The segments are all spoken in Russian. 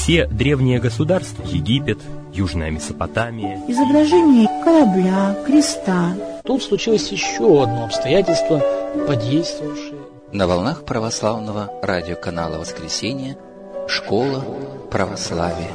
Все древние государства — Египет, Южная Месопотамия. Изображение корабля, креста. Тут случилось еще одно обстоятельство, подействовавшее. На волнах православного радиоканала «Воскресенье» «Школа православия».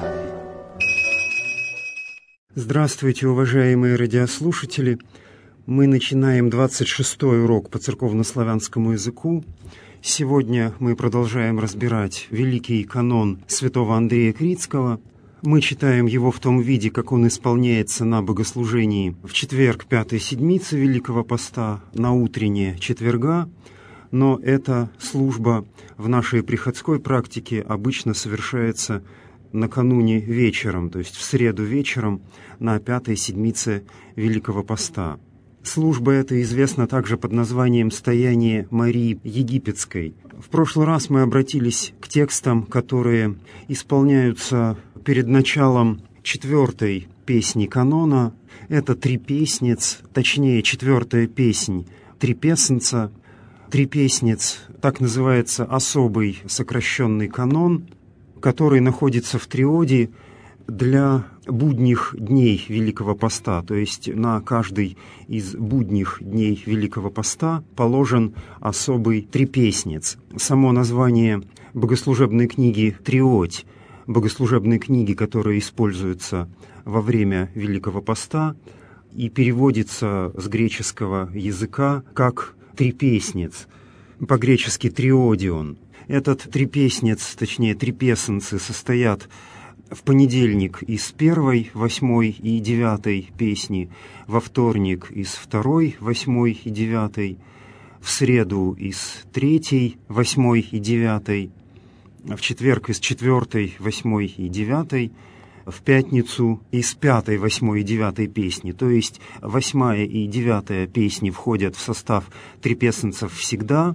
Здравствуйте, уважаемые радиослушатели! Мы начинаем 26-й урок по церковнославянскому языку. Сегодня мы продолжаем разбирать великий канон святого Андрея Критского. Мы читаем его в том виде, как он исполняется на богослужении в четверг пятой седмицы Великого Поста, на утреннее четверга. Но эта служба в нашей приходской практике обычно совершается накануне вечером, то есть в среду вечером на пятой седмице Великого Поста. Служба эта известна также под названием «Стояние Марии Египетской». В прошлый раз мы обратились к текстам, которые исполняются перед началом четвертой песни канона. Это трипеснец, точнее, четвертая песнь трипесенца. Трипеснец — так называется особый сокращенный канон, который находится в триоде для будних дней Великого Поста, то есть на каждый из будних дней Великого Поста положен особый трипеснец. Само название богослужебной книги «Триодь», богослужебной книги, которая используется во время Великого Поста и переводится с греческого языка как «трипеснец», по-гречески «триодион». Этот трипеснец, точнее трипесенцы, состоят в понедельник из первой, восьмой и девятой песни, во вторник из второй, восьмой и девятой, в среду из третьей, восьмой и девятой, в четверг из четвертой, восьмой и девятой, в пятницу из пятой, восьмой и девятой песни. То есть восьмая и девятая песни входят в состав трипесенцев всегда,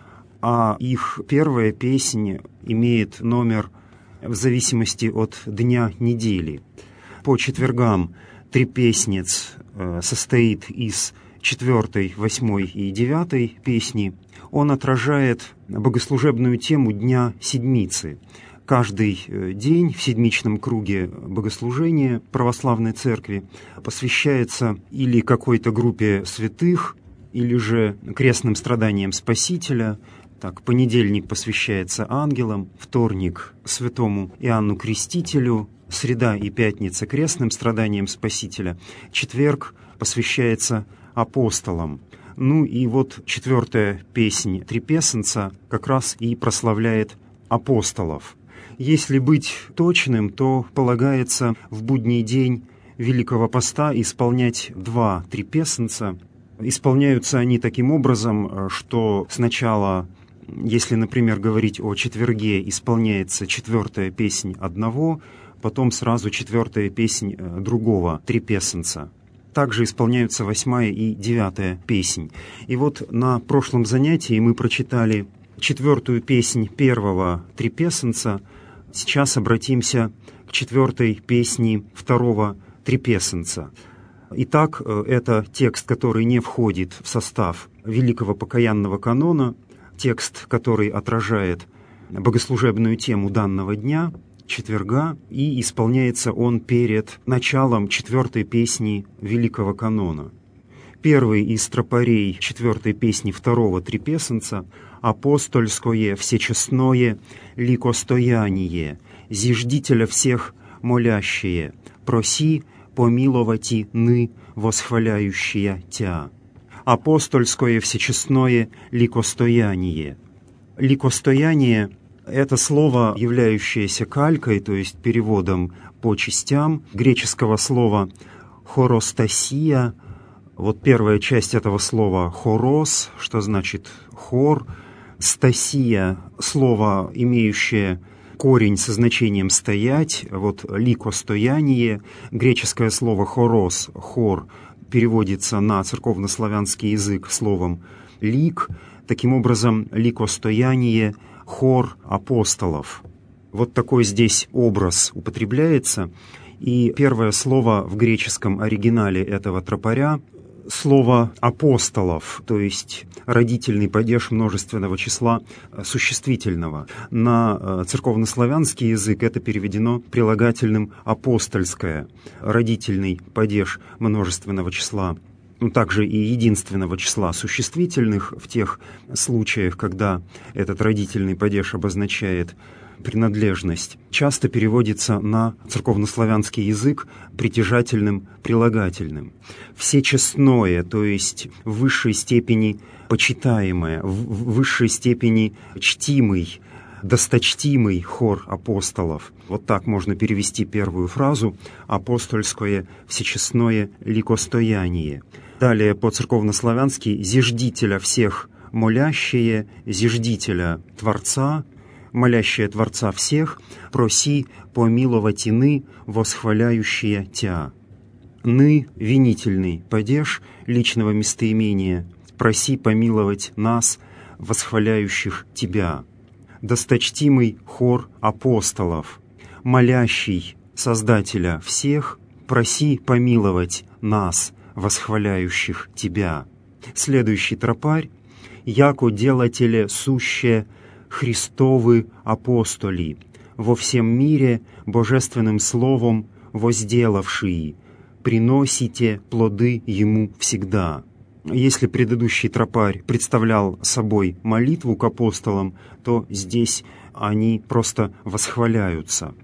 а их первая песня имеет номер в зависимости от дня недели. По четвергам трипеснец состоит из четвертой, восьмой и девятой песни. Он отражает богослужебную тему дня седмицы. Каждый день в седмичном круге богослужения православной церкви посвящается или какой-то группе святых, или же крестным страданиям Спасителя. Так, понедельник посвящается ангелам, вторник — святому Иоанну Крестителю, среда и пятница — крестным страданиям Спасителя, четверг посвящается апостолам. Ну и вот четвертая песнь трипесенца как раз и прославляет апостолов. Если быть точным, то полагается в будний день Великого Поста исполнять два трипесенца. Исполняются они таким образом, что сначала, если, например, говорить о четверге, исполняется четвертая песнь одного, потом сразу четвертая песнь другого трипесенца. Также исполняются восьмая и девятая песнь. И вот на прошлом занятии мы прочитали четвертую песнь первого трипесенца. Сейчас обратимся к четвертой песне второго трипесенца. Итак, это текст, который не входит в состав Великого покаянного канона, текст, который отражает богослужебную тему данного дня, четверга, и исполняется он перед началом четвертой песни Великого канона. Первый из тропарей четвертой песни второго трипесенца — «Апостольское всечестное ликостояние, зиждителя всех молящие, проси помиловати ны, восхваляющие Тя». Апостольское всечестное ликостояние. Ликостояние — это слово, являющееся калькой, то есть переводом по частям греческого слова «хоростасия». Вот первая часть этого слова «хорос», что значит «хор», «стасия» — слово, имеющее корень со значением «стоять», вот «ликостояние», греческое слово «хорос», «хор», переводится на церковнославянский язык словом «лик», таким образом «ликостояние», «хор апостолов». Вот такой здесь образ употребляется, и первое слово в греческом оригинале этого тропаря слово «апостолов», то есть родительный падеж множественного числа существительного. На церковнославянский язык это переведено прилагательным «апостольское», родительный падеж множественного числа, также и единственного числа существительных в тех случаях, когда этот родительный падеж обозначает принадлежность, часто переводится на церковнославянский язык притяжательным прилагательным. Всечестное, то есть в высшей степени почитаемое, в высшей степени чтимый, досточтимый хор апостолов. Вот так можно перевести первую фразу «апостольское всечестное ликостояние». Далее по-церковнославянски «зиждителя всех молящие, зиждителя Творца», молящие Творца всех, проси помиловать ины, восхваляющие Тя. Ны — винительный падеж личного местоимения, проси помиловать нас, восхваляющих Тебя. Досточтимый хор апостолов, молящий Создателя всех, проси помиловать нас, восхваляющих Тебя. Следующий тропарь: яко делателе суще Христовы апостоли, во всем мире божественным словом возделавшие, приносите плоды Ему всегда. Если предыдущий тропарь представлял собой молитву к апостолам, то здесь они просто восхваляются.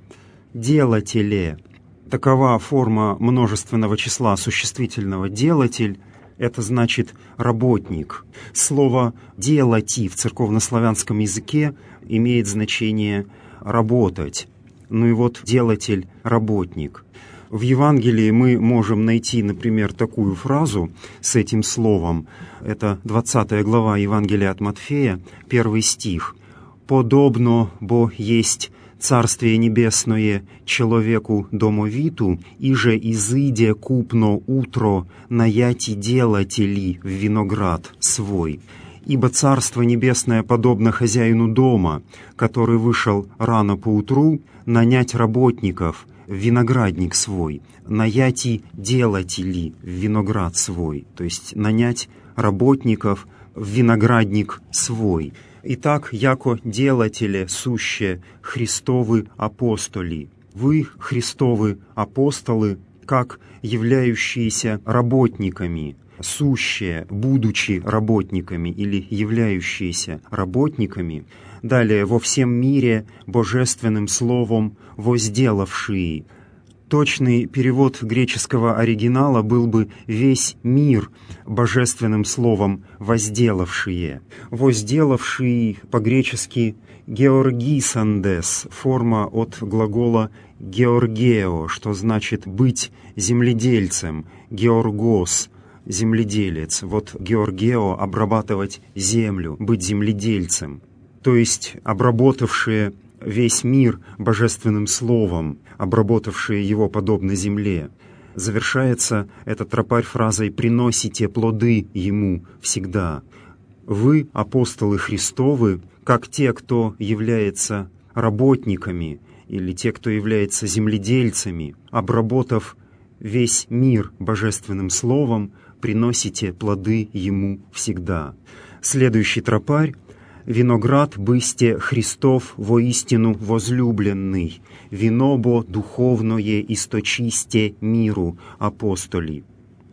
Делателе — такова форма множественного числа существительного «делатель», это значит «работник». Слово «делати» в церковнославянском языке имеет значение «работать». Ну и вот «делатель» — «работник». В Евангелии мы можем найти, например, такую фразу с этим словом. Это 20 глава Евангелия от Матфея, 1 стих. «Подобно бо есть Царствие Небесное человеку домовиту, иже изыде купно утро наяти делатели в виноград свой. Ибо Царство Небесное подобно хозяину дома, который вышел рано поутру нанять работников в виноградник свой, наяти делатели в виноград свой», то есть нанять работников в виноградник свой. Итак, яко делателе суще Христовы апостоли. Вы, Христовы апостолы, как являющиеся работниками, сущие, будучи работниками или являющиеся работниками, далее во всем мире божественным словом возделавшие. Точный перевод греческого оригинала был бы «весь мир божественным словом возделавшие». Возделавшие по-гречески «георгисандес», форма от глагола «георгео», что значит «быть земледельцем», «георгос», земледелец. Вот «георгео» — обрабатывать землю, быть земледельцем. То есть обработавшие весь мир божественным словом, обработавшие его подобно земле. Завершается этот тропарь фразой «приносите плоды Ему всегда». Вы, апостолы Христовы, как те, кто является работниками или те, кто является земледельцами, обработав весь мир божественным словом, приносите плоды Ему всегда. Следующий тропарь: «Виноград бысте Христов воистину возлюбленный, винобо духовное источисте миру апостоли».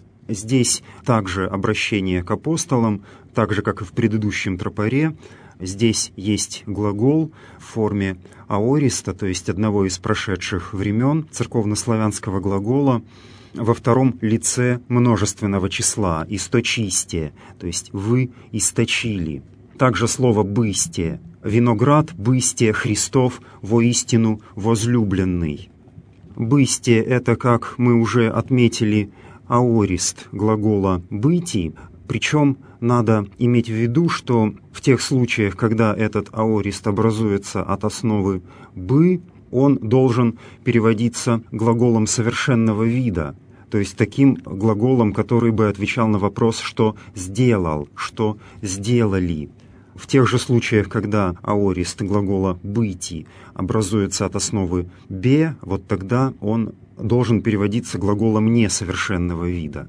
Здесь также обращение к апостолам, так же, как и в предыдущем тропаре. Здесь есть глагол в форме аориста, то есть одного из прошедших времен церковнославянского глагола, во втором лице множественного числа «источисте», то есть «вы источили». Также слово «бысте». «Виноград бысте Христов воистину возлюбленный». «Бысте» — это, как мы уже отметили, аорист глагола «быти», причем надо иметь в виду, что в тех случаях, когда этот аорист образуется от основы «бы», он должен переводиться глаголом совершенного вида, то есть таким глаголом, который бы отвечал на вопрос «что сделал», «что сделали». В тех же случаях, когда аорист глагола «быти» образуется от основы «бе», вот тогда он должен переводиться глаголом несовершенного вида.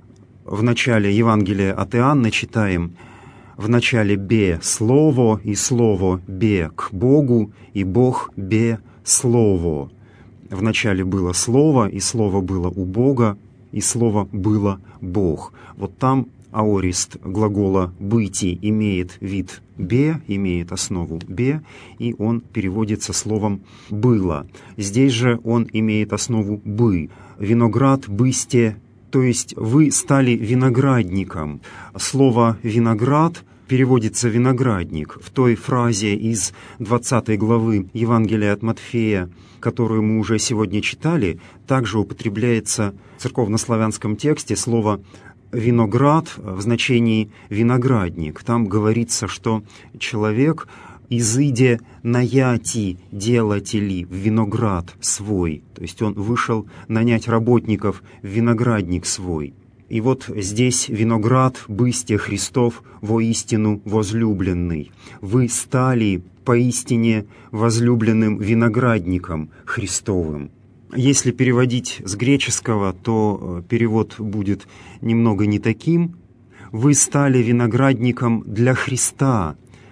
в начале Евангелия от Иоанна читаем: «В начале бе Слово, и Слово бе к Богу, и Бог бе Слово». В начале было Слово, и Слово было у Бога, и Слово было Бог. Вот там аорист глагола «быти» имеет вид «бе», имеет основу «бе», и он переводится словом «было». Здесь же он имеет основу «бы». «Виноград бысте», то есть «вы стали виноградником». Слово «виноград» переводится «виноградник». В той фразе из 20 главы Евангелия от Матфея, которую мы уже сегодня читали, также употребляется в церковнославянском тексте слово «виноград» в значении «виноградник». Там говорится, что человек, изыде наяти делатели в виноград свой, то есть он вышел нанять работников в виноградник свой. И вот здесь «виноград бысте Христов воистину возлюбленный». Вы стали поистине возлюбленным виноградником Христовым. Если переводить с греческого, то перевод будет немного не таким. «Вы стали виноградником для Христа,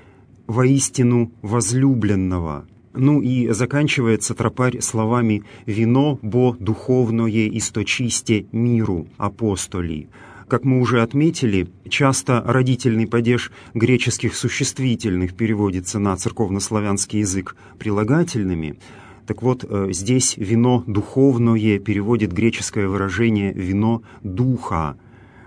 воистину возлюбленного». Ну и заканчивается тропарь словами «вино бо духовное источисте миру апостоли». Как мы уже отметили, часто родительный падеж греческих существительных переводится на церковнославянский язык прилагательными. Так вот, здесь «вино духовное» переводит греческое выражение «вино духа».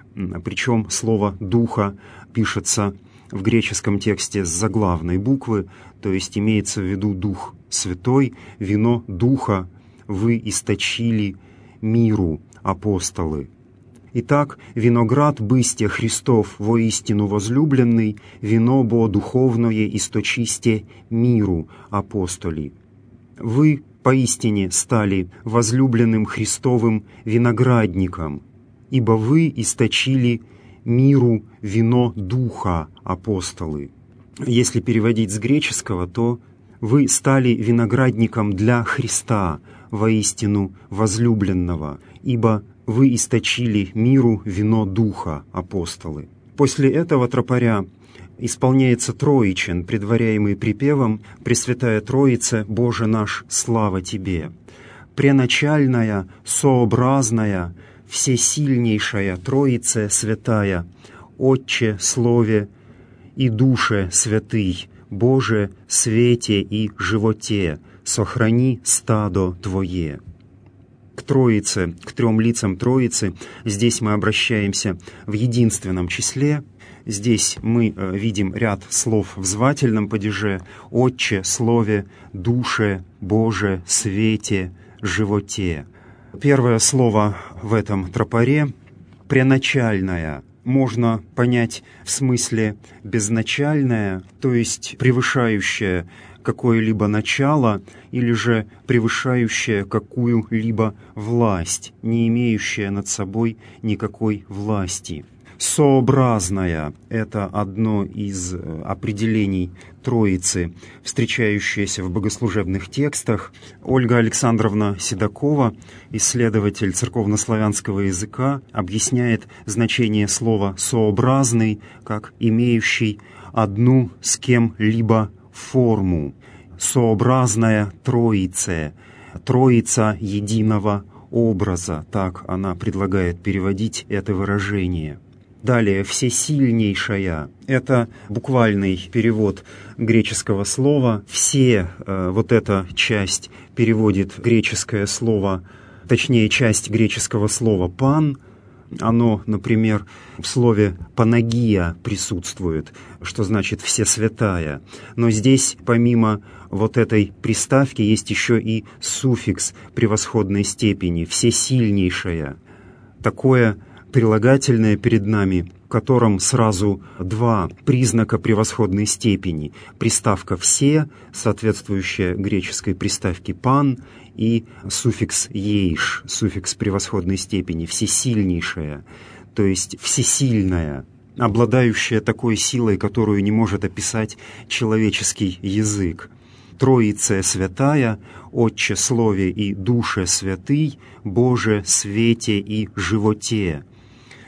Причем слово «духа» пишется в греческом тексте с заглавной буквы, то есть имеется в виду Дух Святой. «Вино духа вы источили миру, апостолы». Итак, «виноград бысте Христов воистину возлюбленный, вино бо духовное источисте миру, апостоли». Вы поистине стали возлюбленным Христовым виноградником, ибо вы источили миру вино духа, апостолы. Если переводить с греческого, то вы стали виноградником для Христа, воистину возлюбленного, ибо вы источили миру вино духа, апостолы. После этого тропаря исполняется троичен, предваряемый припевом «Пресвятая Троице, Боже наш, слава Тебе». Преначальная, сообразная, всесильнейшая Троице святая, Отче, Слове и Душе святый, Боже, свете и животе, сохрани стадо Твое. К Троице, к трем лицам Троицы, здесь мы обращаемся в единственном числе. Здесь мы видим ряд слов в звательном падеже: «Отче», «Слове», «Душе», «Боже», «Свете», «Животе». Первое слово в этом тропаре «преначальное» можно понять в смысле «безначальное», то есть превышающее какое-либо начало или же превышающее какую-либо власть, не имеющее над собой никакой власти. Сообразная — это одно из определений Троицы, встречающееся в богослужебных текстах. Ольга Александровна Седокова, исследователь церковнославянского языка, объясняет значение слова «сообразный» как имеющий одну с кем-либо форму. Сообразная Троице, Троица единого образа, так она предлагает переводить это выражение. Далее, «всесильнейшая» — это буквальный перевод греческого слова. «Все» вот эта часть переводит греческое слово, точнее, часть греческого слова «пан». Оно, например, в слове «панагия» присутствует, что значит «всесвятая». Но здесь, помимо вот этой приставки, есть еще и суффикс превосходной степени «всесильнейшая». Такое прилагательное перед нами, в котором сразу два признака превосходной степени. Приставка «все», соответствующая греческой приставке «пан», и суффикс «ейш», суффикс превосходной степени, «всесильнейшая», то есть «всесильная», обладающая такой силой, которую не может описать человеческий язык. Троице святая, Отче, Слове и Душе святый, Боже, свете и животе.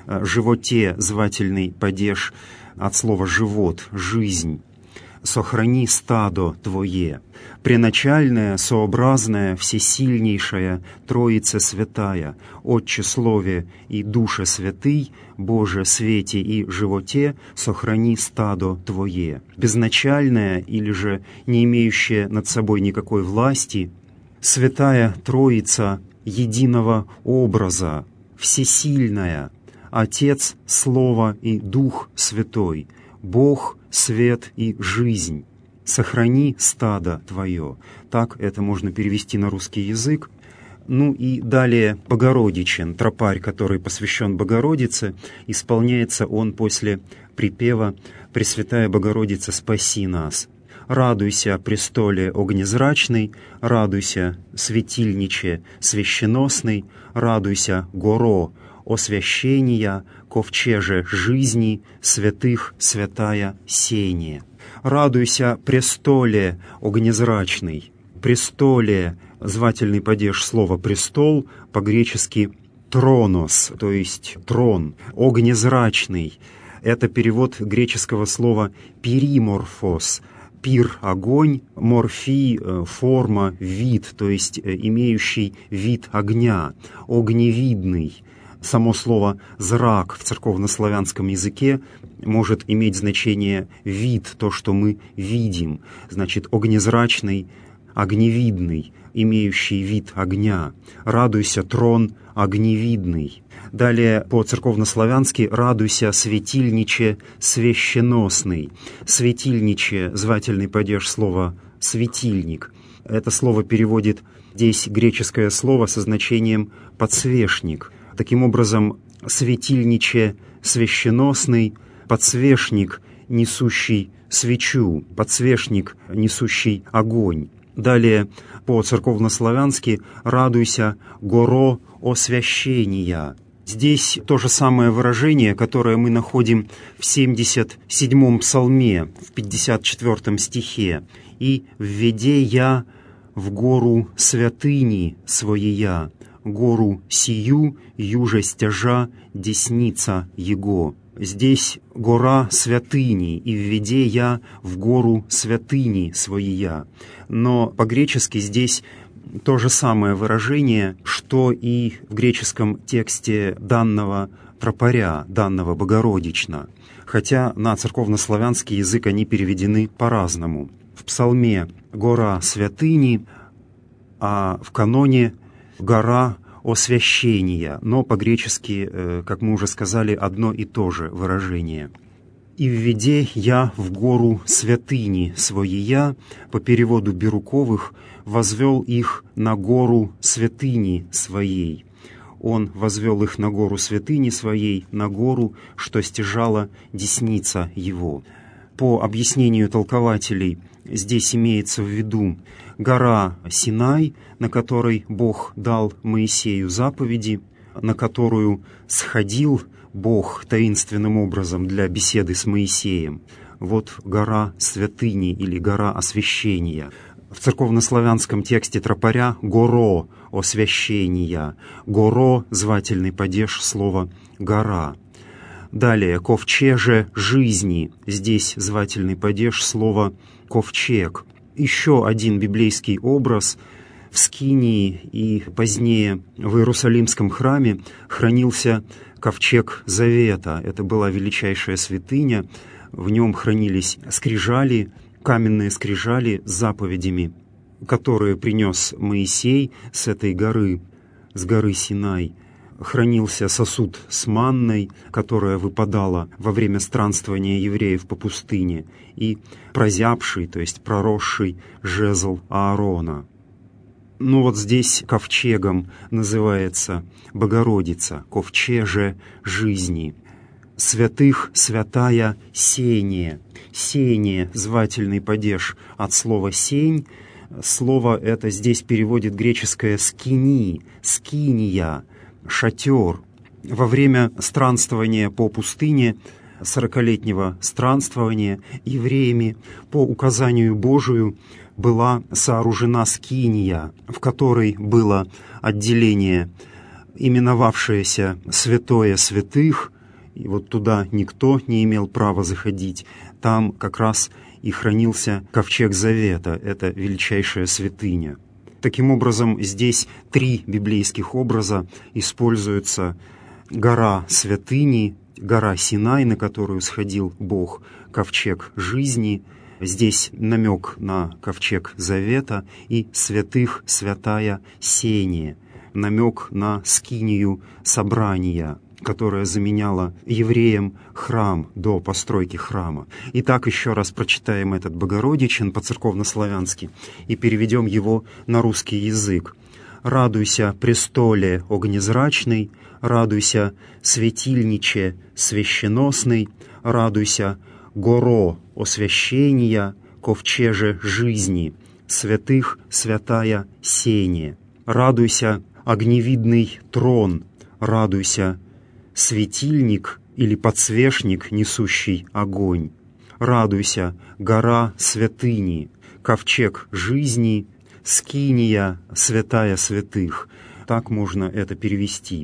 животе звательный падеж от слова «живот», «жизнь». «Сохрани стадо Твое». Преначальная, сообразная, всесильнейшая, Троица Святая, Отче Слове и Душе Святый, Боже Свете и Животе, сохрани стадо Твое. Безначальная или же не имеющая над собой никакой власти, Святая Троица единого образа, всесильная, Отец, Слово и Дух Святой, Бог, свет и жизнь. Сохрани стадо Твое. Так это можно перевести на русский язык. Ну и далее Богородичен, тропарь, который посвящен Богородице, исполняется он после припева «Пресвятая Богородица, спаси нас». «Радуйся, престоле огнезрачный, радуйся, светильниче священосный, радуйся, горо освящения, ковчеже жизни, святых святая сение. Радуйся, престоле огнезрачный». Престоле, звательный падеж слова «престол», по-гречески «тронос», то есть «трон», огнезрачный. Это перевод греческого слова «периморфос», пир — огонь, морфий — форма, вид, то есть имеющий вид огня, огневидный. Само слово «зрак» в церковнославянском языке может иметь значение «вид», то, что мы видим. Значит, огнезрачный, огневидный, имеющий вид огня. «Радуйся, трон огневидный». Далее по-церковнославянски «радуйся, светильниче священосный». Светильниче — звательный падеж слова «светильник». Это слово переводит здесь греческое слово со значением «подсвечник». Таким образом, светильниче священосный, подсвечник, несущий свечу, подсвечник, несущий огонь. Далее по-церковнославянски «радуйся, горо освящения». Здесь то же самое выражение, которое мы находим в 77-м псалме, в 54-м стихе. «И введе я в гору святыни своея, гору сию, юже стяжа десница его». Здесь гора святыни, и введе я в гору святыни своея. Но по-гречески здесь то же самое выражение, что и в греческом тексте данного тропаря, данного Богородична. Хотя на церковнославянский язык они переведены по-разному. В псалме «гора святыни», а в каноне «гора освящения», но по-гречески, как мы уже сказали, одно и то же выражение. «И введе я в гору святыни своея», по переводу Бирюковых, «возвел их на гору святыни своей». Он возвел их на гору святыни своей, на гору, что стяжала десница его. По объяснению толкователей, здесь имеется в виду гора Синай, на которой Бог дал Моисею заповеди, на которую сходил Бог таинственным образом для беседы с Моисеем. Вот гора святыни или гора освящения. В церковнославянском тексте тропаря «горо освящения». «Горо» — звательный падеж слова «гора». Далее «ковчеже жизни». Здесь звательный падеж слова «ковчег». Еще один библейский образ. В Скинии и позднее в Иерусалимском храме хранился ковчег Завета. Это была величайшая святыня. В нем хранились скрижали, каменные скрижали с заповедями, которые принес Моисей с этой горы, с горы Синай. Хранился сосуд с манной, которая выпадала во время странствования евреев по пустыне, и прозябший, то есть проросший жезл Аарона. Ну вот здесь ковчегом называется Богородица, ковчеже жизни. Святых святая сение. Сение — звательный падеж от слова «сень». Слово это здесь переводит греческое «скини», «скиния», «шатер». Во время странствования по пустыне, 40-летнего странствования, евреями по указанию Божию была сооружена скиния, в которой было отделение именовавшееся «Святое святых», и вот туда никто не имел права заходить. Там как раз и хранился ковчег Завета, это величайшая святыня. Таким образом, здесь 3 библейских образа используются: гора святыни, гора Синай, на которую сходил Бог, ковчег жизни, здесь намек на ковчег Завета, и святых, святая Сения, намек на скинию собрания, которая заменяла евреям храм до постройки храма. Итак, еще раз прочитаем этот Богородичен по-церковнославянски и переведем его на русский язык. «Радуйся, престоле огнезрачный, радуйся, светильниче священосный, радуйся, горо освящения, ковчеже жизни, святых святая Сения, радуйся, огневидный трон, радуйся, светильник или подсвечник, несущий огонь, радуйся, гора святыни, ковчег жизни, скиния святая святых». Так можно это перевести.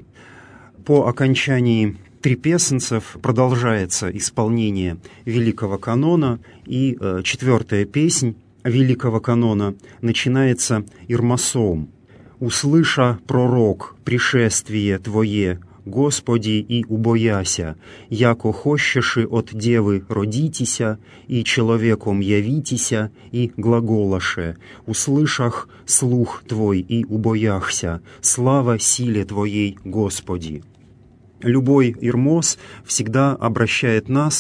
По окончании трипесенцев продолжается исполнение Великого канона, и 4-я песнь Великого канона начинается ирмосом. «Услыша пророк пришествие Твое, Господи, и убояся, яко хощеши от девы родитеся, и человеком явитеся, и глаголаше, услышах слух Твой, и убояхся, слава силе Твоей, Господи». Любой ирмос всегда обращает нас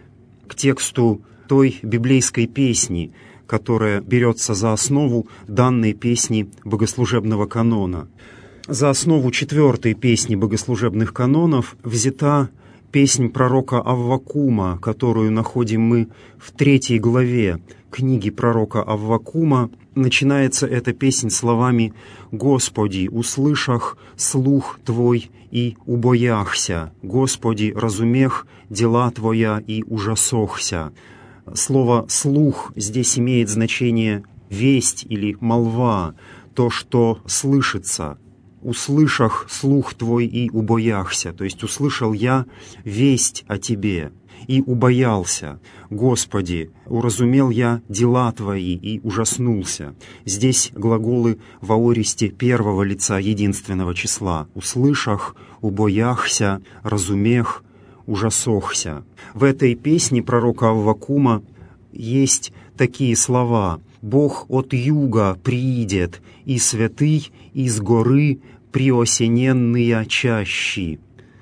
к тексту той библейской песни, которая берется за основу данной песни богослужебного канона. За основу 4-й песни богослужебных канонов взята песнь пророка Аввакума, которую находим мы в 3 главе книги пророка Аввакума. Начинается эта песнь словами «Господи, услышах слух Твой и убояхся, Господи, разумех дела Твоя и ужасохся». Слово «слух» здесь имеет значение «весть» или «молва», то, что слышится. «Услышах слух Твой и убояхся», то есть услышал я весть о Тебе и убоялся. «Господи, уразумел я дела Твои и ужаснулся». Здесь глаголы в аористе первого лица единственного числа. «Услышах», «убояхся», «разумех», «ужасохся». В этой песне пророка Аввакума есть такие слова: «Бог от юга приидет, и святый из горы приосененные чащи».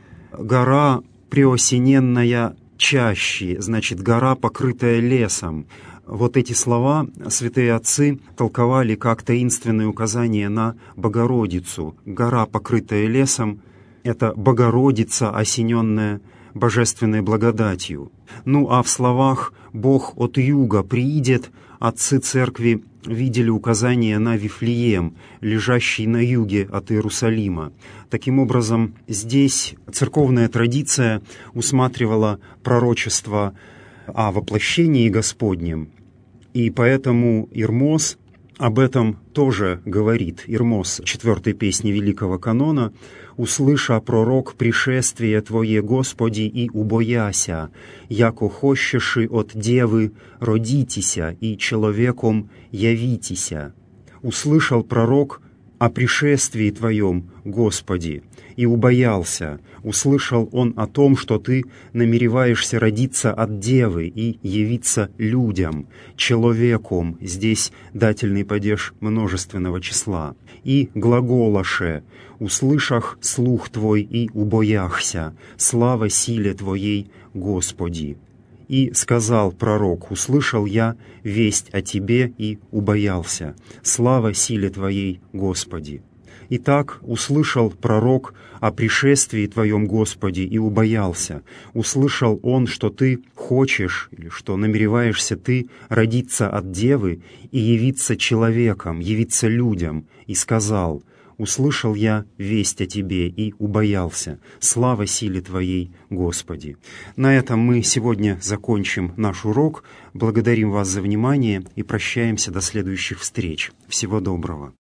Гора приосененная чащи, значит, гора, покрытая лесом. Вот эти слова святые отцы толковали как таинственное указание на Богородицу. Гора, покрытая лесом, это Богородица, осененная божественной благодатью. Ну а в словах «Бог от юга приидет» отцы церкви видели указание на Вифлеем, лежащий на юге от Иерусалима. Таким образом, здесь церковная традиция усматривала пророчество о воплощении Господнем, и поэтому Ирмос об этом тоже говорит. Ирмос 4-й песни Великого канона: «Услыша пророк пришествие Твое, Господи, и убояся, яко хощеши от девы родитеся, и человеком явитеся». Услышал пророк о пришествии Твоем, Господи, и убоялся. Услышал он о том, что Ты намереваешься родиться от девы и явиться людям, человеком, здесь дательный падеж множественного числа, и глаголаше, услышах слух Твой и убояхся, слава силе Твоей, Господи. И сказал пророк: услышал я весть о Тебе и убоялся, слава силе Твоей, Господи. Итак, услышал пророк о пришествии Твоем, Господи, и убоялся. Услышал он, что Ты хочешь, или что намереваешься Ты родиться от девы и явиться человеком, явиться людям, и сказал: услышал я весть о Тебе и убоялся. Слава силе Твоей, Господи. На этом мы сегодня закончим наш урок. Благодарим вас за внимание и прощаемся до следующих встреч. Всего доброго.